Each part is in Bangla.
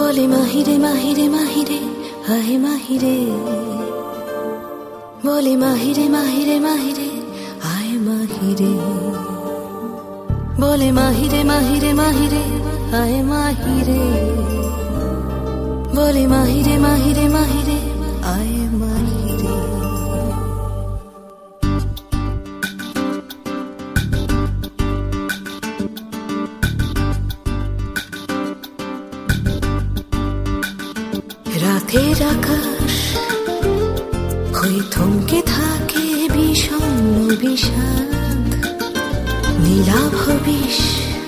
বলে মাহিরে মাহিরে মাহিরে হায় মাহিরে, বলে মাহিরে মাহিরে মাহিরে হায় মাহিরে, বলে মাহিরে মাহিরে মাহিরে হায় মাহিরে, বলে মাহিরে মাহিরে মাহিরে হায় মাহিরে। রাতের আকাশ হয়ে থমকে থাকে বিষণ্ণ বিষাদ, নীলাভ বিষ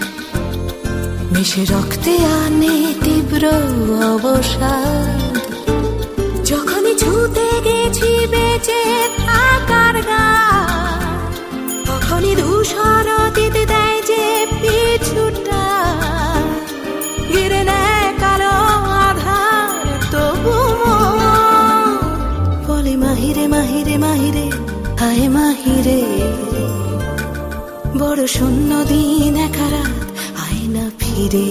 মিশে রক্তে আনে তীব্র অবসাদ। যখনই ছুতে গেছি বেঁচে থাকার গান, তখনই ধূসর দিতে দেয় যে পিছুটা, ঘিরে নেয় কালো আধার তবু বলে মাহিরে মাহিরে মাহিরে হায় মাহিরে, বড় শূন্য দিন একা রাত আয় না ফিরে,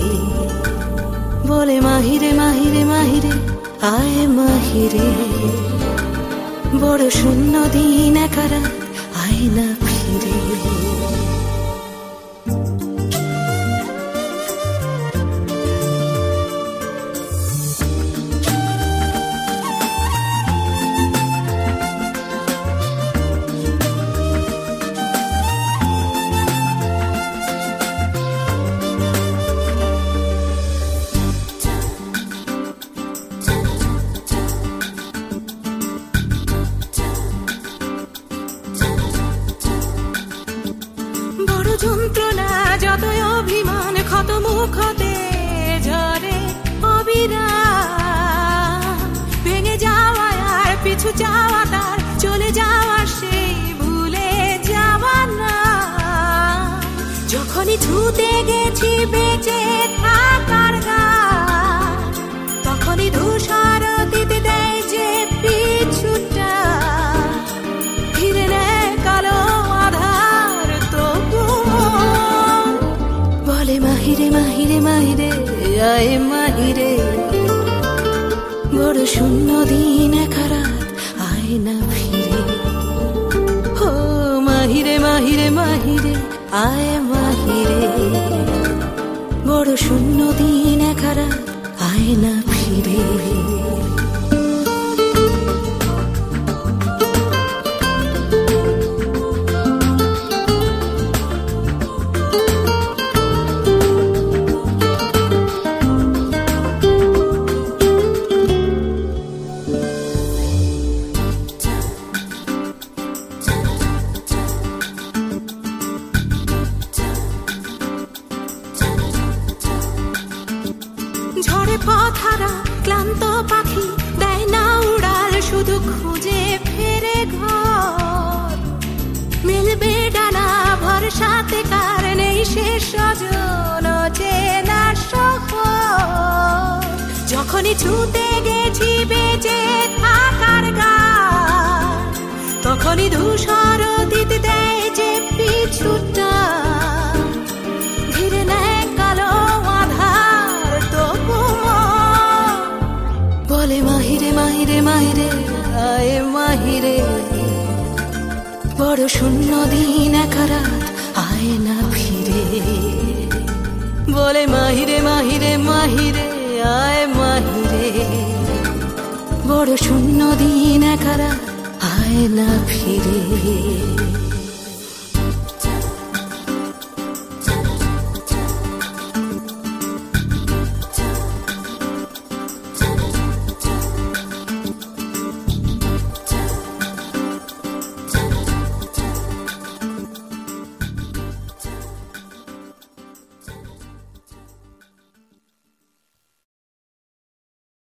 বলে মাহিরে মাহিরে মাহিরে আয় মাহিরে, বড় শূন্য দিন একা রাত আয় না ফিরে। যন্ত্রণা যতই অভিমান ক্ষত মুখতে ঝরে অবিরাম, ভেঙে যাওয়া আর পিছু যাওয়া তার চলে যাওয়া সেই ভুলে যাওয়া না। যখনই ছুতে গেছি বেঁচে থাকার গান, তখনই ধূসর দিতে দেয় যে পিছুটা, ঘিরে নেয় কালো আধার তবু বলে মাহিরে মাহিরে মাহিরে আয় মাহিরে, বড় শূন্য দিন একা রাত আয় না ফিরে, ও মাহিরে মাহিরে মাহিরে আয় মাহিরে, বড় শূন্য দিন একা রাত আয় না ফিরে। ঝড়ে পথহারা ক্লান্ত পাখি দেয় না উড়াল, শুধু খুঁজে ফেরে ঘর, মিলবে ডানা ভরসাতে কার নেই শেষ স্বজন চেনা শহর। যখনই ছুতে গেছি বেঁচে থাকার গান, তখনই ধূসর দিতে দেয় যে পিছুটা, ঘিরে নেয় কালো আধার তবু বলে মাহিরে মাহিরে মাহিরে আয় মাহিরে, বড় শূন্য দিন একা রাত আয় না ফিরে, বলে মাহিরে মাহিরে মাহিরে আয় মাহিরে, বড় শূন্য দিন একা রাত আয় না ফিরে।